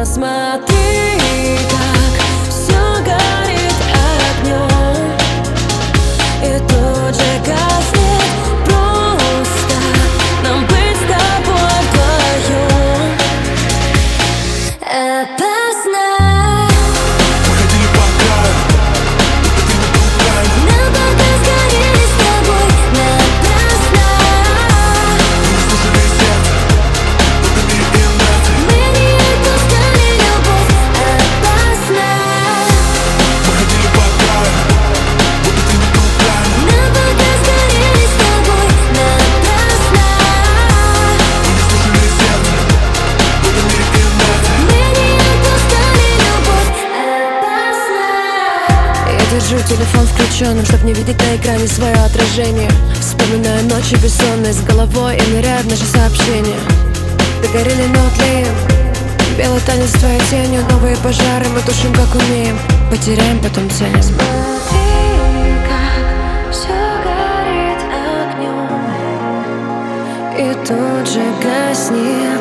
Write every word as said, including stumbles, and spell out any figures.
Посмотри, как все горит огнем и тут же гаснет. Просто нам быть с тобой вдвоем опасно. Ходили по краю, На пока сгорели с тобой напрасно. не слушали сердце, будто не инерции. Мы не отпускали любовь, опасно. Ходили по краю, будто ты не другая. На пока сгорели с тобой напрасно. Не слушали сердце, будто не инерции. Мы не отпускали любовь, опасно. Я держу телефон включенным, чтоб не видеть на экране свое отражение. Вспоминаю ночи бессонные с головой и ныряю в наши сообщения. Догорели, но тлеем. Белый танец с твоей тенью. Новые пожары мы тушим, как умеем. Потеряем, потом ценим. Смотри, как все горит огнем и тут же гаснет.